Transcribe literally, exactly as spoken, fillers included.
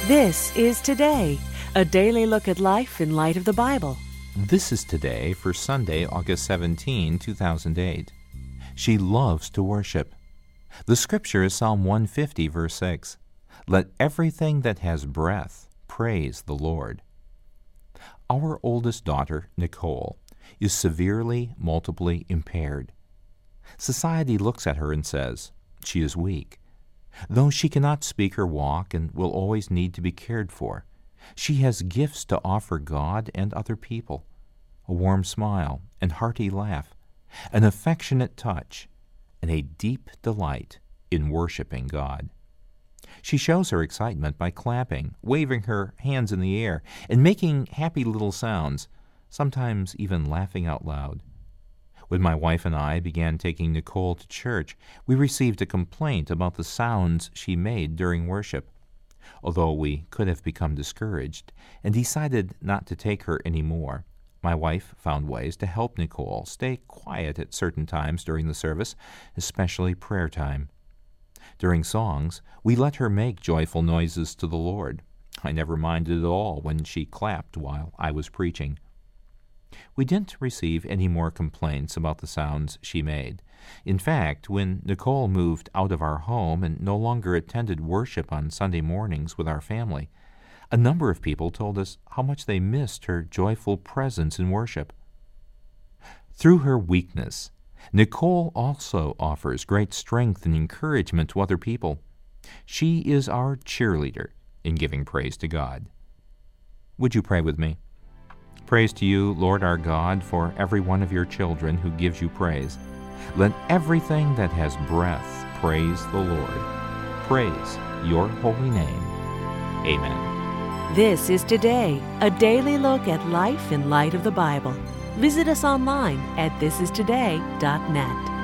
This is Today, a daily look at life in light of the Bible. This is Today for Sunday, August seventeenth, two thousand eight. She loves to worship. The scripture is Psalm one fifty, verse six. Let everything that has breath praise the Lord. Our oldest daughter, Nicole, is severely multiply impaired. Society looks at her and says she is weak. Though she cannot speak or walk and will always need to be cared for, she has gifts to offer God and other people: a warm smile and hearty laugh, an affectionate touch, and a deep delight in worshiping God. She shows her excitement by clapping, waving her hands in the air, and making happy little sounds, sometimes even laughing out loud. When my wife and I began taking Nicole to church, we received a complaint about the sounds she made during worship. Although we could have become discouraged and decided not to take her anymore, my wife found ways to help Nicole stay quiet at certain times during the service, especially prayer time. During songs, we let her make joyful noises to the Lord. I never minded at all when she clapped while I was preaching. We didn't receive any more complaints about the sounds she made. In fact, when Nicole moved out of our home and no longer attended worship on Sunday mornings with our family, a number of people told us how much they missed her joyful presence in worship. Through her weakness, Nicole also offers great strength and encouragement to other people. She is our cheerleader in giving praise to God. Would you pray with me? Praise to you, Lord our God, for every one of your children who gives you praise. Let everything that has breath praise the Lord. Praise your holy name. Amen. This is Today, a daily look at life in light of the Bible. Visit us online at this is today dot net.